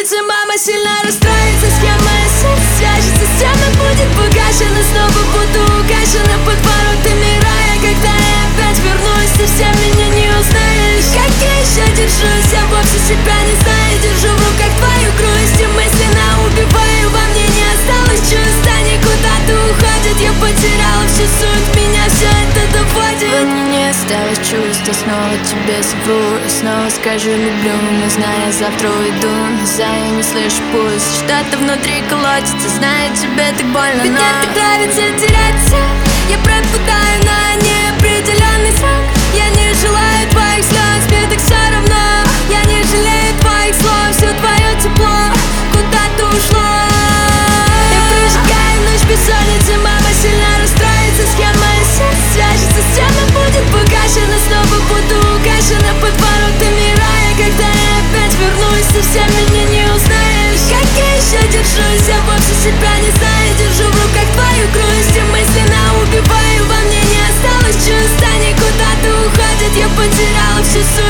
бессонница, мама сильно расстроится. С кем моя сердце свяжется, стена будет погашена. Снова буду угашена под воротами рая. Когда я опять вернусь, совсем меня не узнаешь. Как я еще держусь, я вовсе себя не знаю. Держу в руках твою грусть и мысленно убиваю. Во мне не осталось чувств, они куда-то уходят. Я потеряла всю суть, меня все это доводит. Во мне не осталось чувств, я снова тебе совру. И снова скажу люблю, но зная, завтра уйду. Я не слышу пульс, что-то внутри колотится. Знаю, тебе так больно, ведь мне так нравится теряться. Я пропадаю на неопределенный срок. Я не желаю твоих слез, мне так все равно. Я не жалею твоих слов, все твое тепло куда-то ушло. Я прожигаю ночь бессонницы, мама сильно расстроится. С кем мое сердце свяжется, стена будет погашена. Снова буду угашена под воротами рая. Когда я опять вернусь, совсем меня не узнаешь. Как я еще держусь, я вовсе себя не знаю. Держу в руках твою грусть и мысленно убиваю. Во мне не осталось чувств, они куда-то уходят. Я потеряла всю суть.